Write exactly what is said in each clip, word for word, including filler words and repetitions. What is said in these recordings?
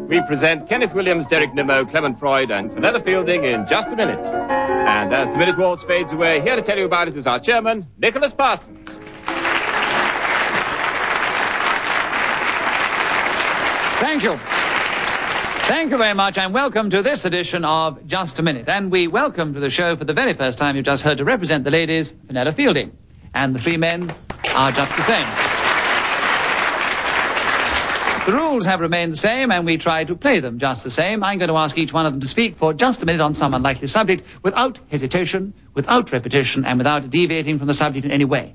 we present Kenneth Williams, Derek Nimmo, Clement Freud, and Fenella Fielding in just a minute. And as the minute waltz fades away, here to tell you about it is our chairman, Nicholas Parsons. Thank you. Thank you very much, and welcome to this edition of Just a Minute. And we welcome to the show for the very first time you just heard to represent the ladies, Fenella Fielding. And the three men are just the same. The rules have remained the same, and we try to play them just the same. I'm going to ask each one of them to speak for just a minute on some unlikely subject, without hesitation, without repetition, and without deviating from the subject in any way.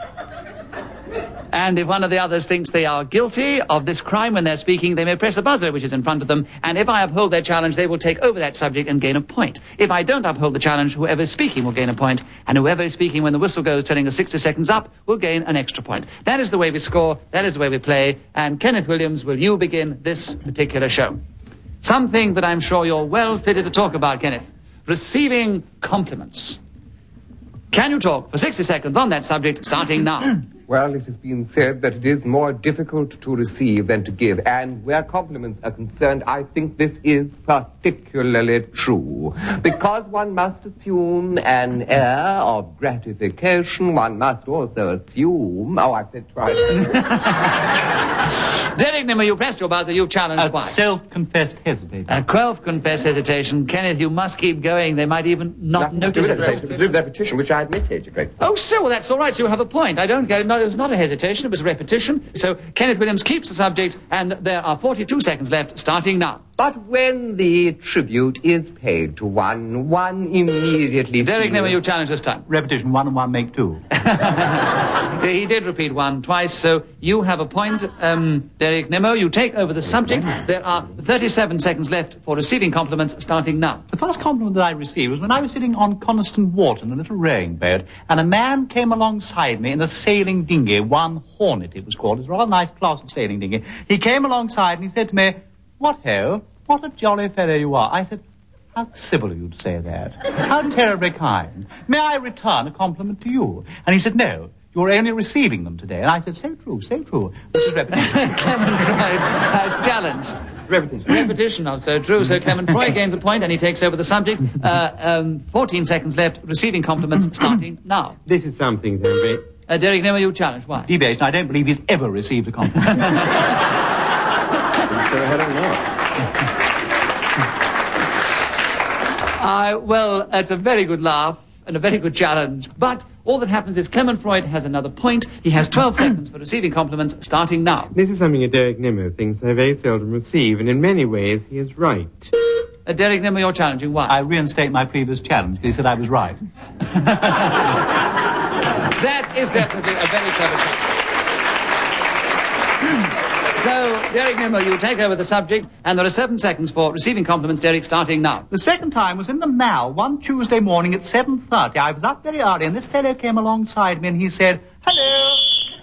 And if one of the others thinks they are guilty of this crime when they're speaking, they may press a buzzer which is in front of them, and if I uphold their challenge, they will take over that subject and gain a point. If I don't uphold the challenge, whoever is speaking will gain a point, and whoever is speaking when the whistle goes telling us sixty seconds up will gain an extra point. That is the way we score, that is the way we play, and Kenneth Williams, will you begin this particular show? Something that I'm sure you're well fitted to talk about, Kenneth. Receiving compliments. Can you talk for sixty seconds on that subject, starting now? Well, it has been said that it is more difficult to receive than to give, and where compliments are concerned, I think this is particularly true. Because one must assume an air of gratification, one must also assume... Oh, I've said twice. Derek Nimmo, you pressed your buzzer, you challenged A twice. self-confessed hesitator. A self-confessed hesitation. Kenneth, you must keep going. They might even not Nothing notice to do with it. it. It was a repetition, which I admitted, Your Great. Oh, so well, that's all right. So you have a point. I don't go. No, it was not a hesitation. It was a repetition. So Kenneth Williams keeps the subject, and there are forty-two seconds left, starting now. But when the tribute is paid to one, one immediately... Derek feels... Nimmo, you challenge this time. Repetition, one and one make two. He did repeat one twice, so you have a point. Um, Derek Nimmo, you take over the subject. There are thirty-seven seconds left for receiving compliments, starting now. The first compliment that I received was when I was sitting on Coniston Wharton, a little rowing boat, and a man came alongside me in a sailing dinghy, one Hornet it was called. It was a rather nice class of sailing dinghy. He came alongside and he said to me, "What ho, what a jolly fellow you are." I said, "How civil of you to say that. How terribly kind. May I return a compliment to you?" And he said, "No, you're only receiving them today." And I said, "So true, so true." Which is repetition. Clement Freud has challenged. Repetition. Repetition of so true. So Clement Freud gains a point and he takes over the subject. Uh, um, fourteen seconds left, receiving compliments, starting now. This is something, Henry. Uh, Derek Nimmo, you challenge. Why? Deviation, I don't believe he's ever received a compliment. So I don't know. Uh, well, it's a very good laugh and a very good challenge. But all that happens is Clement Freud has another point. He has twelve seconds for receiving compliments, starting now. This is something that Derek Nimmo thinks I very seldom receive, and in many ways he is right. Uh, Derek Nimmo, you're challenging. Why? I reinstate my previous challenge. He said I was right. That is definitely a very clever challenge. So, Derek Nimmo, you take over the subject, and there are seven seconds for receiving compliments, Derek, starting now. The second time was in the Mall one Tuesday morning at seven thirty. I was up very early, and this fellow came alongside me, and he said, "Hello."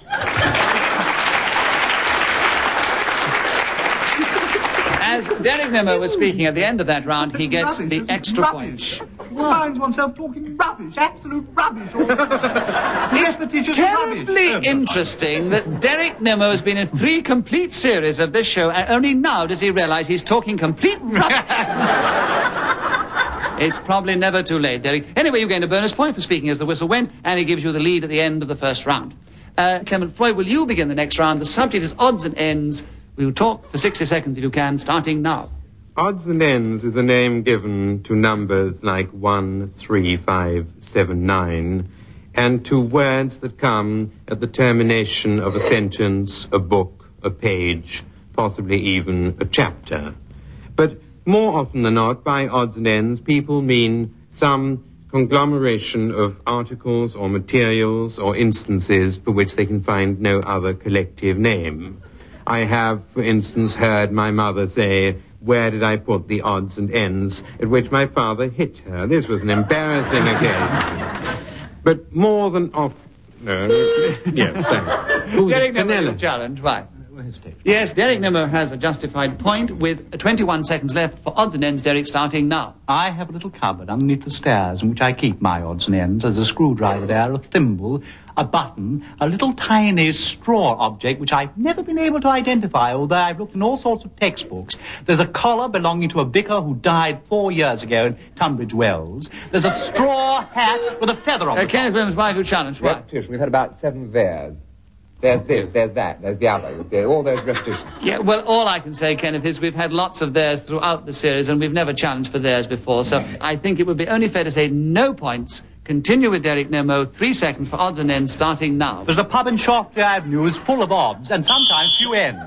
As Derek Nimmo was speaking at the end of that round, he gets the extra point. Finds oneself talking rubbish, absolute rubbish. It's terribly interesting that Derek Nimmo has been in three complete series of this show, and only now does he realize he's talking complete rubbish. It's probably never too late, Derek. Anyway, you gained a bonus point for speaking as the whistle went, and he gives you the lead at the end of the first round. Uh, Clement Freud, will you begin the next round? The subject is odds and ends. We'll talk for sixty seconds if you can, starting now. Odds and ends is a name given to numbers like one, three, five, seven, nine, and to words that come at the termination of a sentence, a book, a page, possibly even a chapter. But more often than not, by odds and ends, people mean some conglomeration of articles or materials or instances for which they can find no other collective name. I have, for instance, heard my mother say, "Where did I put the odds and ends?" At which my father hit her. This was an embarrassing occasion. But more than often... No, yes, thank you. Derek Nimmo, you challenge. Why? No hesitation. Yes, Derek Nimmo has a justified point with twenty-one seconds left for odds and ends. Derek, starting now. I have a little cupboard underneath the stairs in which I keep my odds and ends. There's a screwdriver there, a thimble, a button, a little tiny straw object which I've never been able to identify, although I've looked in all sorts of textbooks. There's a collar belonging to a vicar who died four years ago in Tunbridge Wells. There's a straw hat with a feather on Uh, it. Kenneth Williams, why who challenge? Why? Repetition. We've had about seven theirs. There's this, there's that, there's the other, there's all those repetitions. Yeah, well, all I can say, Kenneth, is we've had lots of theirs throughout the series, and we've never challenged for theirs before, so I think it would be only fair to say no points. Continue with Derek Nimmo. Three seconds for odds and ends, starting now. There's a pub in Shaftesbury Avenue is full of odds, and sometimes few ends.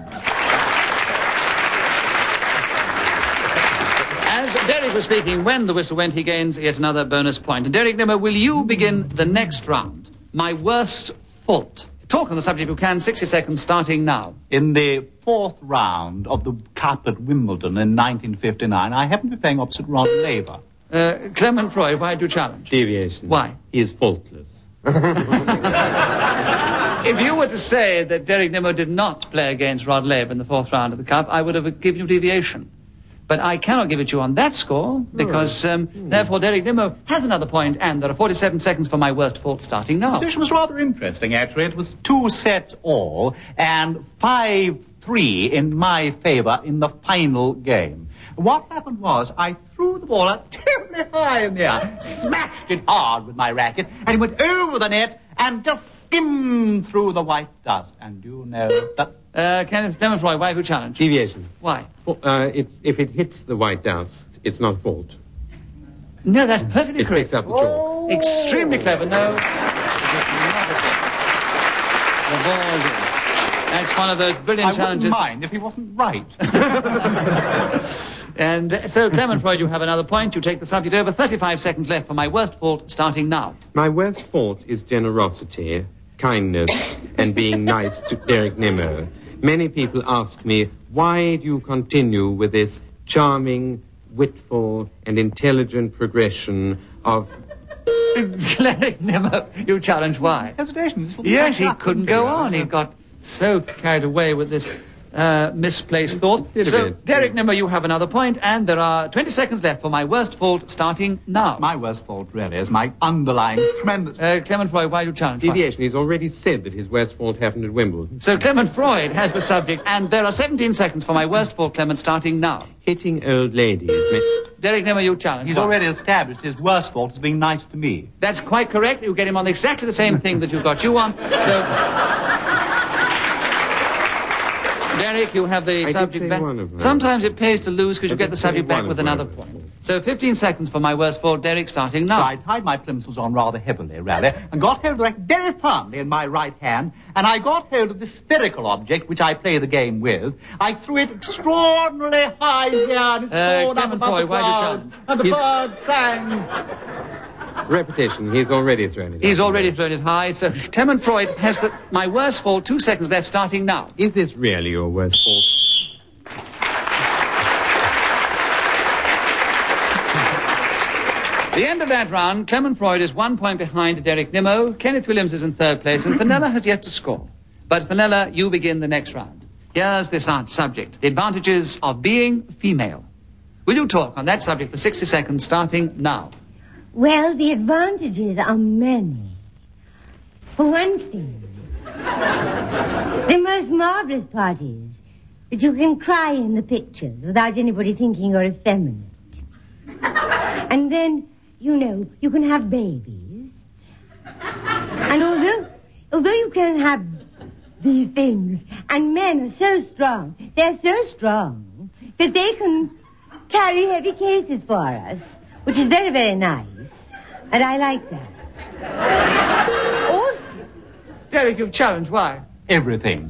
As Derek was speaking, when the whistle went, he gains yet another bonus point. And Derek Nimmo, will you begin the next round? My worst fault. Talk on the subject if you can. sixty seconds, starting now. In the fourth round of the Cup at Wimbledon in nineteen fifty-nine, I happened to be playing opposite Rod Laver. Uh, Clement Freud, why do you challenge? Deviation. Why? He is faultless. If you were to say that Derek Nimmo did not play against Rod Laver in the fourth round of the Cup, I would have given you deviation. But I cannot give it to you on that score, because, um, mm. therefore, Derek Nimmo has another point, and there are forty-seven seconds for my worst fault starting now. The position was rather interesting, actually. It was two sets all, and five three in my favour in the final game. What happened was, I threw the ball up terribly high in the air, smashed it hard with my racket, and it went over the net, and just skimmed through the white dust. And do you know that... Uh, Kenneth Clement Freud, why have you challenged? Deviation. Why? Uh, it's, if it hits the white dust, it's not a fault. No, that's perfectly It correct. picks up the chalk. Extremely clever. No. The ball's in. That's one of those brilliant I challenges. wouldn't mind if he wasn't right. And uh, so, Clement Freud, you have another point. You take the subject over. thirty-five seconds left for my worst fault, starting now. My worst fault is generosity, kindness, and being nice to Derek Nimmo. Many people ask me, why do you continue with this charming, witful, and intelligent progression of... Derek Nimmo, you challenge why? Hesitation. Yes, he couldn't go on. He got so carried away with this uh, misplaced thought. Did a So, bit. Derek Nimmo, you have another point, and there are twenty seconds left for my worst fault, starting now. My worst fault, really, is my underlying tremendous... Uh, Clement Freud, why do you challenge? Why? Deviation. He's already said that his worst fault happened at Wimbledon. So Clement Freud has the subject, and there are seventeen seconds for my worst fault, Clement, starting now. Hitting old ladies. Derek Nimmo, you challenge. He's Why? already established his worst fault as being nice to me. That's quite correct. You get him on exactly the same thing that you got you on. So, Derek, you have the I did subject say back. one of them. Sometimes it pays to lose because I you get did the say subject back one with of another them. point. So fifteen seconds for my worst fault, Derek, starting So now. I tied my plimsolls on rather heavily, really, and got hold of the racket very firmly in my right hand, and I got hold of this spherical object which I play the game with. I threw it extraordinarily high here, and it Uh, soared up Clement above Freud, the why do you clouds, challenge? and the He's- birds sang. Repetition. He's already thrown it. He's up. already thrown it high, so Clement Freud has the, my worst fault, two seconds left, starting now. Is this really your worst fault? The end of that round, Clement Freud is one point behind Derek Nimmo. Kenneth Williams is in third place, and Fenella has yet to score. But Fenella, you begin the next round. Here's this uh, subject: the advantages of being female. Will you talk on that subject for sixty seconds, starting now? Well, the advantages are many. For one thing, the most marvelous part is that you can cry in the pictures without anybody thinking you're effeminate. And then, you know, you can have babies. And although, although you can have these things, and men are so strong, they're so strong, that they can carry heavy cases for us, which is very, very nice. And I like that. Also, Derek, you've challenged. Why? Everything.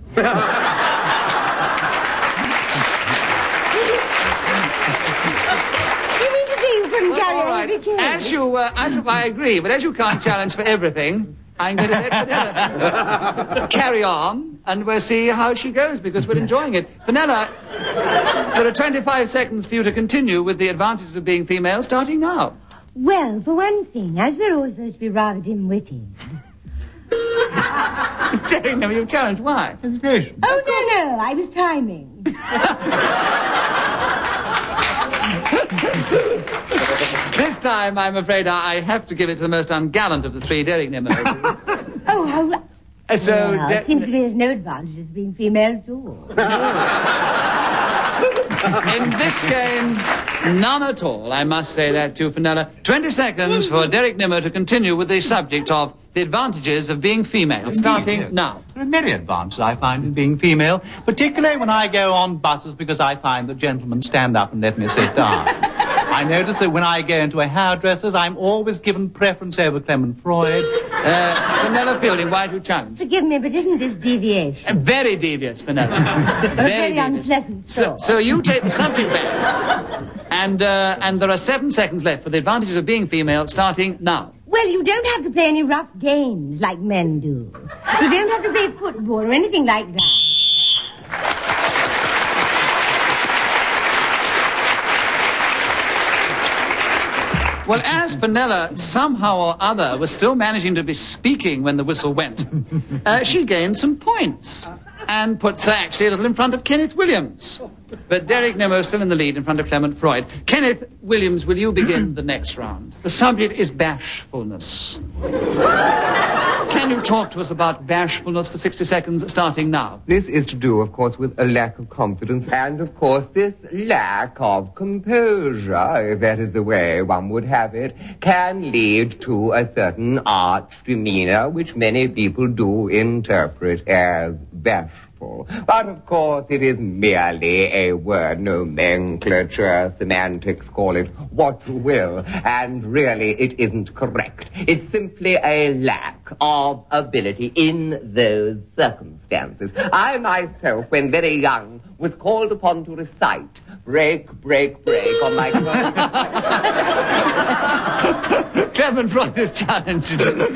you mean to say you couldn't Well, carry all a right. heavy case? As you, uh, as if I agree, but as you can't challenge for everything, I'm going to let Fenella carry on, and we'll see how she goes, because we're enjoying it. Fenella, there are twenty-five seconds for you to continue with the advantages of being female, starting now. Well, for one thing, as we're all supposed to be rather dim-witted, Derek Nimmo, you challenged. Why? Hesitation. Oh, no, no, I was timing. This time, I'm afraid I I have to give it to the most ungallant of the three, Derek Nimmo. Oh, how... Uh, so, well, De- it seems to me there's no advantage to being female at all. in this game, none at all. I must say that to Fenella. Twenty seconds for Derek Nimmo to continue with the subject of the advantages of being female, starting Yes. now. There are many advantages I find in being female, particularly when I go on buses because I find that gentlemen stand up and let me sit down. I notice that when I go into a hairdresser's, I'm always given preference over Clement Freud. Uh, Fenella Fielding, why do you challenge? Forgive me, but isn't this deviation? Uh, very devious, Fenella. A very devious. unpleasant So, thought. so you take the subject back, and uh, and there are seven seconds left for the advantages of being female, starting now. Well, you don't have to play any rough games like men do. You don't have to play football or anything like that. Well, as Fenella somehow or other was still managing to be speaking when the whistle went, uh, she gained some points and puts her actually a little in front of Kenneth Williams. But Derek Nimmo still in the lead in front of Clement Freud. Kenneth Williams, will you begin the next round? The subject is bashfulness. Can you talk to us about bashfulness for sixty seconds, starting now? This is to do, of course, with a lack of confidence and, of course, this lack of composure, if that is the way one would have it, can lead to a certain arch demeanor which many people do interpret as bashful. But, of course, it is merely a word nomenclature. Semantics, call it what you will. And really, it isn't correct. It's simply a lack of ability in those circumstances. I myself, when very young, was called upon to recite break, break, break on my Clement Freud is challenged.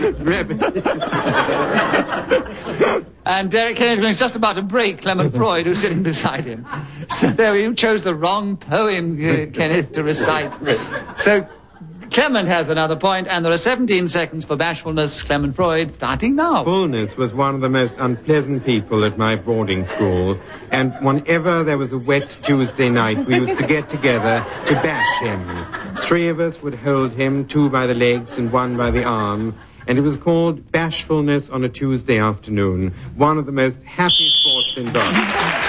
And Derek Kenneth is just about to break Clement Freud, who's sitting beside him. So there, you chose the wrong poem, uh, Kenneth, to recite. So Clement has another point, and there are seventeen seconds for bashfulness. Clement Freud, starting now. Fullness was one of the most unpleasant people at my boarding school, and whenever there was a wet Tuesday night, we used to get together to bash him. Three of us would hold him, two by the legs and one by the arm, and it was called Bashfulness on a Tuesday afternoon, one of the most happy sports in Boston.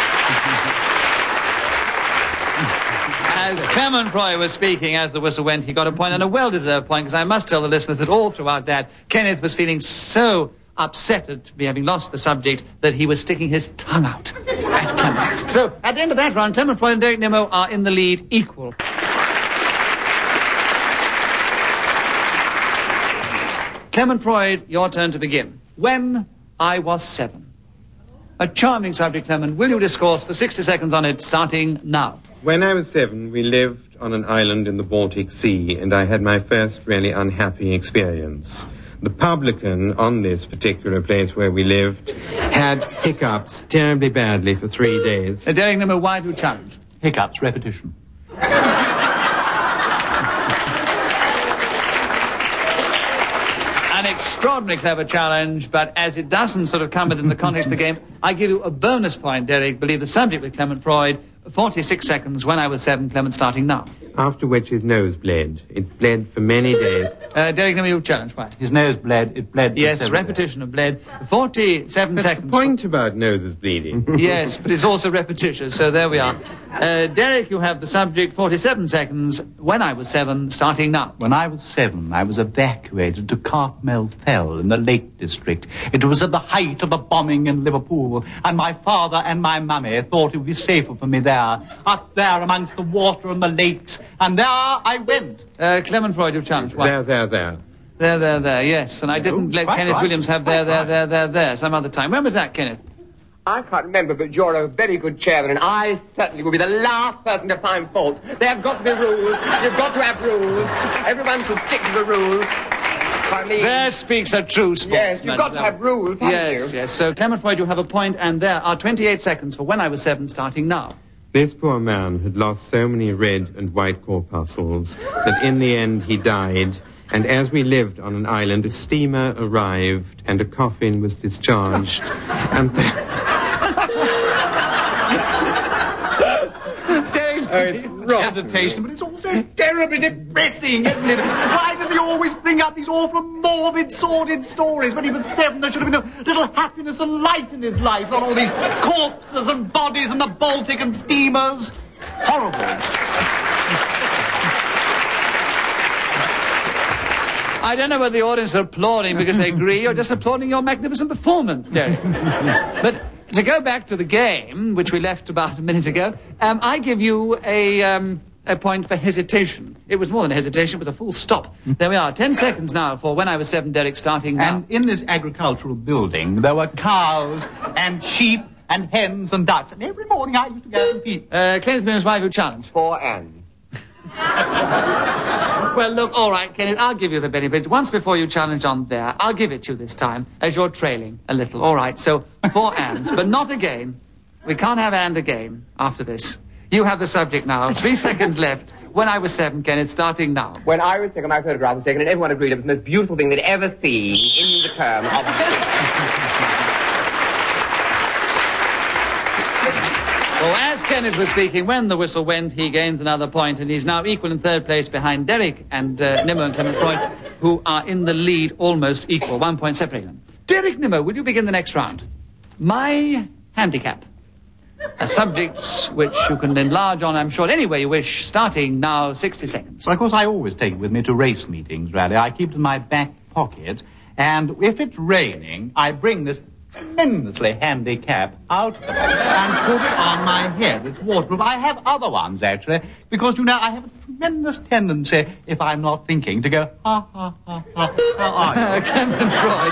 As Clement Freud was speaking, as the whistle went, he got a point, and a well-deserved point, because I must tell the listeners that all throughout that, Kenneth was feeling so upset at me having lost the subject that he was sticking his tongue out at Clement. So, at the end of that round, Clement Freud and Derek Nimmo are in the lead, equal. Clement Freud, your turn to begin. When I was seven. A charming subject, Clement. Will you discourse for sixty seconds on it, starting now? When I was seven, we lived on an island in the Baltic Sea, and I had my first really unhappy experience. The publican on this particular place where we lived had hiccups terribly badly for three days. Uh, Derek Nimmo, why do you challenge? Hiccups, repetition. An extraordinarily clever challenge, but as it doesn't sort of come within the context of the game, I give you a bonus point, Derek. Believe the subject with Clement Freud. forty-six seconds. When I was seven, Clement, starting now. After which his nose bled. It bled for many days. Uh, Derek, Nimmo, you challenge. Why? His nose bled, it bled. for Yes, seven repetition of bled. forty-seven That's seconds. the point about noses bleeding. Yes, but it's also repetitious, so there we are. Uh, Derek, you have the subject, forty-seven seconds. When I was seven, starting now. When I was seven, I was evacuated to Cartmel Fell in the Lake District. It was at the height of the bombing in Liverpool, and my father and my mummy thought it would be safer for me there, up there amongst the water and the lakes, and there I went. Uh, Clement Freud, you've challenged. Why? There, there, there. There, there, there, yes. And I didn't let quite Kenneth right. Williams have there, Quite there, right. there, there, there some other time. When was that, Kenneth? I can't remember, but you're a very good chairman, and I certainly will be the last person to find fault. There have got to be rules. You've got to have rules. Everyone should stick to the rules. I mean... There speaks a true sportsman. Yes, you've got to have rules, haven't Yes, you? yes. So, Clement Freud, you have a point, and there are twenty-eight seconds for When I Was Seven, starting now. This poor man had lost so many red and white corpuscles that in the end he died, And as we lived on an island, a steamer arrived and a coffin was discharged. and the... Oh, it's hesitation, but it's also terribly depressing, isn't it? Why does he always bring up these awful, morbid, sordid stories? When he was seven, there should have been a little happiness and light in his life, not all these corpses and bodies and the Baltic and steamers. Horrible. I don't know whether the audience are applauding because they agree or just applauding your magnificent performance, Derek. But to go back to the game, which we left about a minute ago, um, I give you a, um, a point for hesitation. It was more than a hesitation, it was a full stop. There we are, ten seconds now for When I Was Seven, Derek, starting now. And in this agricultural building, there were cows and sheep and hens and ducks, and every morning I used to go and feed. Uh, Kenneth Miller's wife who challenged. Four ands. Well, look, all right, Kenneth, I'll give you the benefit. Once before you challenge on there, I'll give it to you this time, as you're trailing a little. All right, so four ands, but not again. We can't have and again after this. You have the subject now. Three seconds left. When I Was Seven, Kenneth, starting now. When I was seven, my photograph was taken, and everyone agreed it was the most beautiful thing they'd ever seen in the term of... Well, as Kenneth was speaking, when the whistle went, he gains another point, and he's now equal in third place behind Derek and uh, Nimmo and Clement Freud, who are in the lead almost equal, one point separating them. Derek Nimmo, will you begin the next round? My handicap. A subject which you can enlarge on, I'm sure, any way you wish, starting now, sixty seconds. Well, of course, I always take it with me to race meetings, really. I keep it in my back pocket, and if it's raining, I bring this tremendously handy cap out and put it on my head. It's waterproof. I have other ones, actually, because, you know, I have a tremendous tendency, if I'm not thinking, to go, ha, ha, ha, ha, how are you? Clement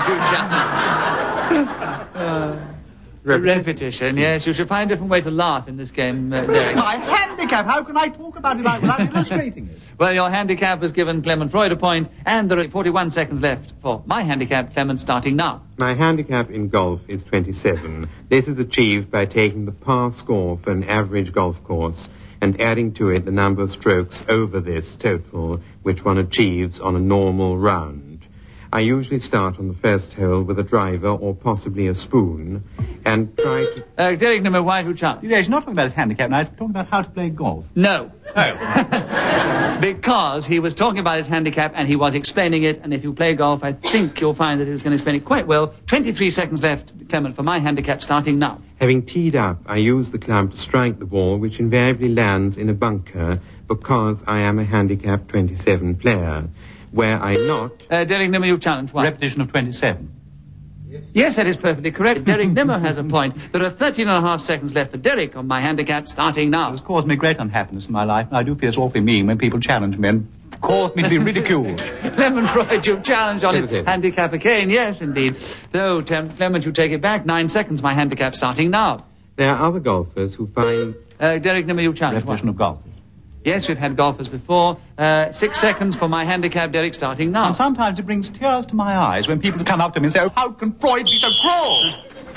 Freud, you challenge. uh, repetition, yes. You should find a different way to laugh in this game, uh, This is Derek. my handicap. How can I talk about it without illustrating it? Well, your handicap has given Clement Freud a point, and there are forty-one seconds left for my handicap, Clement, starting now. My handicap in golf is twenty-seven. This is achieved by taking the par score for an average golf course and adding to it the number of strokes over this total which one achieves on a normal round. I usually start on the first hole with a driver or possibly a spoon and try to... Uh, Derek Nimmo, why do you challenge? Yeah, he's not talking about his handicap now. He's talking about how to play golf. No. Oh. Because he was talking about his handicap and he was explaining it, and if you play golf, I think you'll find that he was going to explain it quite well. twenty-three seconds left, Clement, for my handicap, starting now. Having teed up, I use the club to strike the ball, which invariably lands in a bunker because I am a handicap twenty-seven player. Where I not... Uh, Derek Nimmo, you challenge one. Repetition of twenty-seven. Yes, that is perfectly correct. Derek Nimmo has a point. There are thirteen and a half seconds left for Derek on my handicap, starting now. It has caused me great unhappiness in my life, and I do feel it's awfully mean when people challenge me and cause me to be ridiculed. Clement Freud, you challenge on his Hesitate. handicap again. Yes, indeed. Though, Tem- Clement, you take it back. Nine seconds, my handicap, starting now. There are other golfers who find... Uh, Derek Nimmo, you challenge Repetition one. of golf. Yes, we've had golfers before. Uh, six seconds for my handicap, Derek, starting now. And sometimes it brings tears to my eyes when people come up to me and say, oh, how can Freud be so cruel?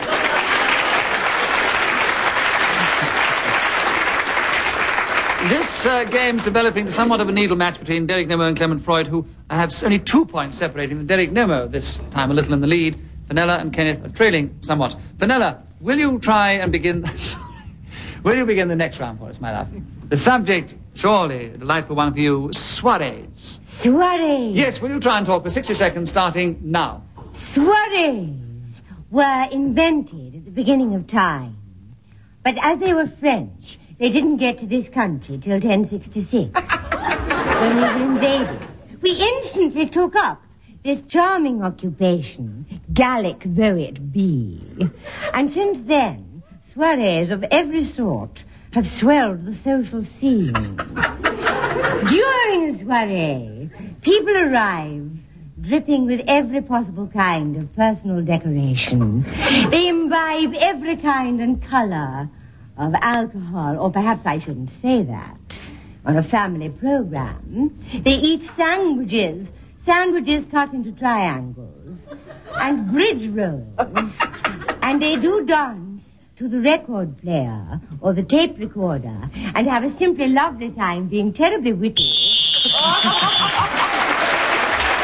This uh, game developing somewhat of a needle match between Derek Nimmo and Clement Freud, who have only two points separating them. Derek Nimmo, this time a little in the lead. Fenella and Kenneth are trailing somewhat. Fenella, will you try and begin... will you begin the next round for us, my love? The subject, surely, a delightful one for you, soirees. Soirees. Yes, will you try and talk for sixty seconds, starting now? Soirees were invented at the beginning of time. But as they were French, they didn't get to this country till ten sixty-six, when we were invaded. We instantly took up this charming occupation, Gallic though it be. And since then, soirees of every sort have swelled the social scene. During a soiree, people arrive dripping with every possible kind of personal decoration. They imbibe every kind and color of alcohol, or perhaps I shouldn't say that. On a family program, they eat sandwiches, sandwiches cut into triangles, and bridge rolls, and they do dance to the record player or the tape recorder and have a simply lovely time being terribly witty.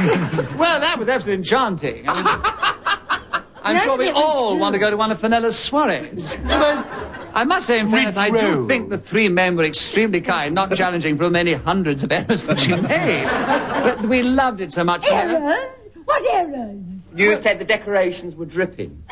Well, that was absolutely enchanting. I mean, I'm sure we all want to go to one of Fenella's soirees. But I must say, in fairness, I do think the three men were extremely kind, not challenging for the many hundreds of errors that she made. But we loved it so much. Errors? What errors? You said the decorations were dripping.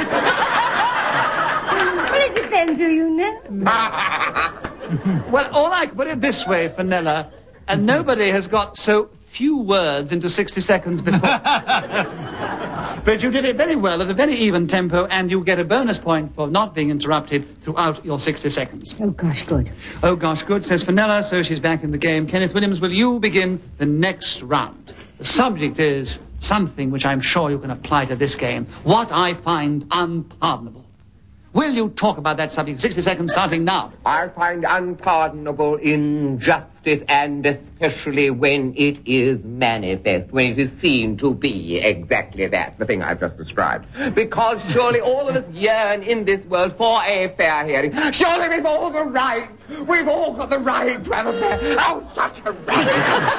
Well, it depends who you know. Well, all I put it this way, Fenella, and nobody has got so few words into sixty seconds before. But you did it very well at a very even tempo, and you get a bonus point for not being interrupted throughout your sixty seconds. Oh, gosh, good. Oh, gosh, good, says Fenella, so she's back in the game. Kenneth Williams, will you begin the next round? The subject is something which I'm sure you can apply to this game. What I find unpardonable. Will you talk about that subject? sixty seconds starting now. I find unpardonable injustice, and especially when it is manifest, when it is seen to be exactly that, the thing I've just described. Because surely all of us yearn in this world for a fair hearing. Surely we've all the right. We've all got the right to have a fair... Oh, such a right.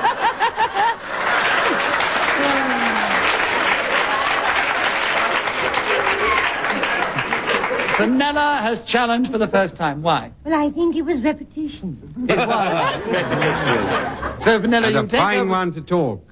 Fenella has challenged for the first time. Why? Well, I think it was repetition. It was repetition. So, Fenella, And you a take fine over... one to talk.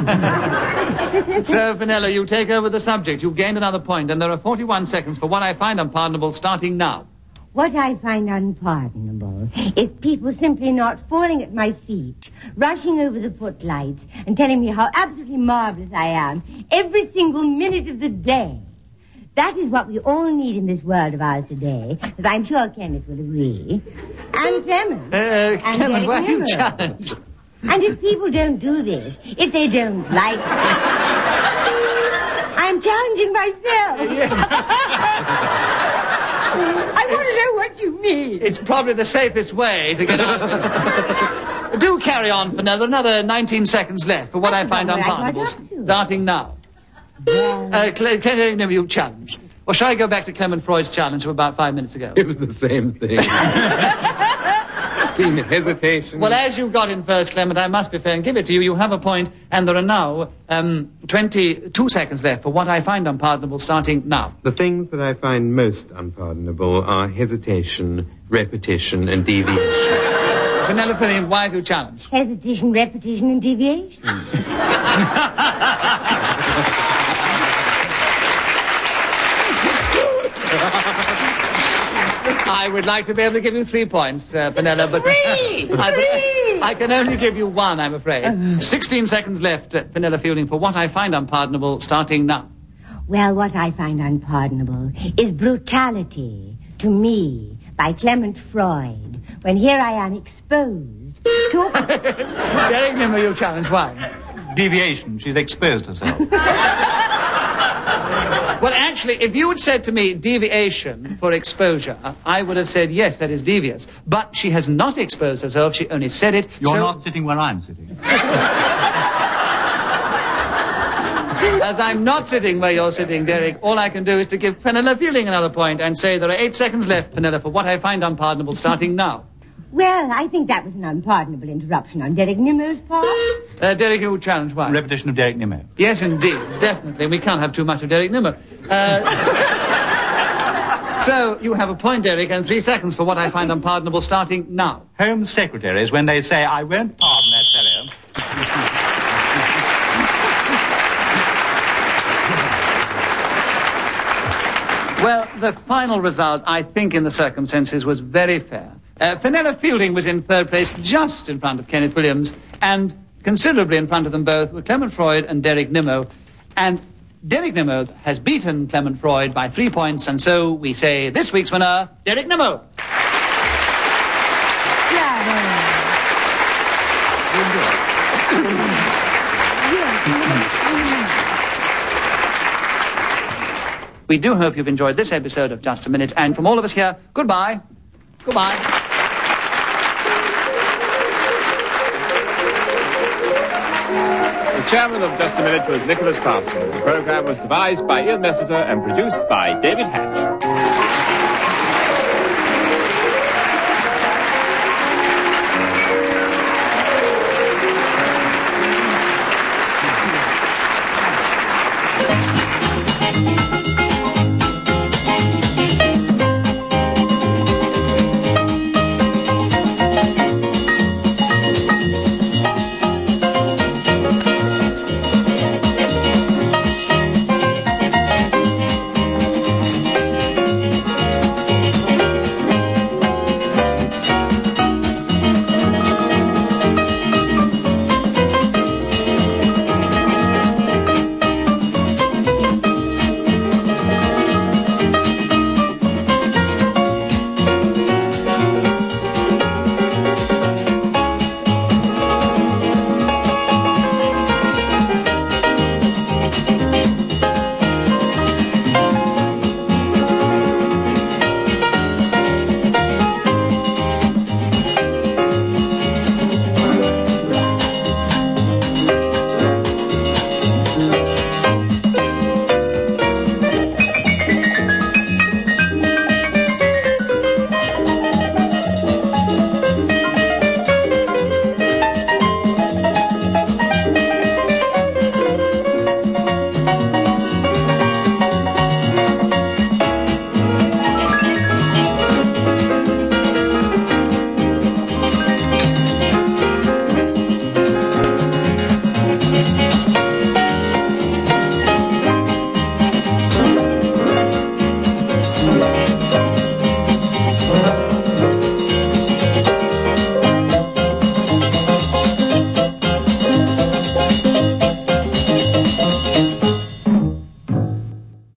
So, Fenella, you take over the subject. You've gained another point, and there are forty-one seconds for what I find unpardonable starting now. What I find unpardonable is people simply not falling at my feet, rushing over the footlights, and telling me how absolutely marvelous I am every single minute of the day. That is what we all need in this world of ours today, as I'm sure Kenneth will agree. And Clement. Uh, and Clement, why you Nimrod. challenge? And if people don't do this, if they don't like it, I'm challenging myself. I want to know what you mean. It's probably the safest way to get out of it. Do carry on, Fenella. Another nineteen seconds left for what I find That's not what I unpardonable. got up to. Starting now. Well, Uh, Cle- Cle- no, you challenge. Or shall I go back to Clement Freud's challenge of about five minutes ago? It was the same thing. In hesitation. Well, as you got in first, Clement, I must be fair and give it to you. You have a point, and there are now um, twenty-two seconds left for what I find unpardonable, starting now. The things that I find most unpardonable are hesitation, repetition, and deviation. Vanilla Fillion, why have you challenged? hesitation, repetition, and deviation. I would like to be able to give you three points, uh, Vanilla, but... Three! I, Three! I can only give you one, I'm afraid. Sixteen seconds left, uh, Vanilla Fielding, for what I find unpardonable, starting now. Well, what I find unpardonable is brutality to me by Clement Freud, when here I am exposed to... Derek Nimmer, you challenge. Why? Deviation. She's exposed herself. Well, actually, if you had said to me deviation for exposure, I would have said, yes, that is devious. But she has not exposed herself. She only said it. You're so... not sitting where I'm sitting. As I'm not sitting where you're sitting, Derek, all I can do is to give Fenella Fielding another point and say there are eight seconds left, Fenella, for what I find unpardonable, starting now. Well, I think that was an unpardonable interruption on Derek Nimmer's part. Uh, Derek, you challenge. Why? Repetition of Derek Nimmo. Yes, indeed, definitely. We can't have too much of Derek Nimmer. Uh, so, you have a point, Derek, and three seconds for what I find unpardonable, starting now. Home secretaries, when they say, I won't pardon that fellow. Well, the final result, I think, in the circumstances, was very fair. Uh, Fenella Fielding was in third place, just in front of Kenneth Williams, and considerably in front of them both were Clement Freud and Derek Nimmo. And Derek Nimmo has beaten Clement Freud by three points, and so we say this week's winner, Derek Nimmo. We do hope you've enjoyed this episode of Just a Minute, and from all of us here, goodbye. Goodbye. The chairman of Just a Minute was Nicholas Parson. The program was devised by Ian Messiter and produced by David Hatch.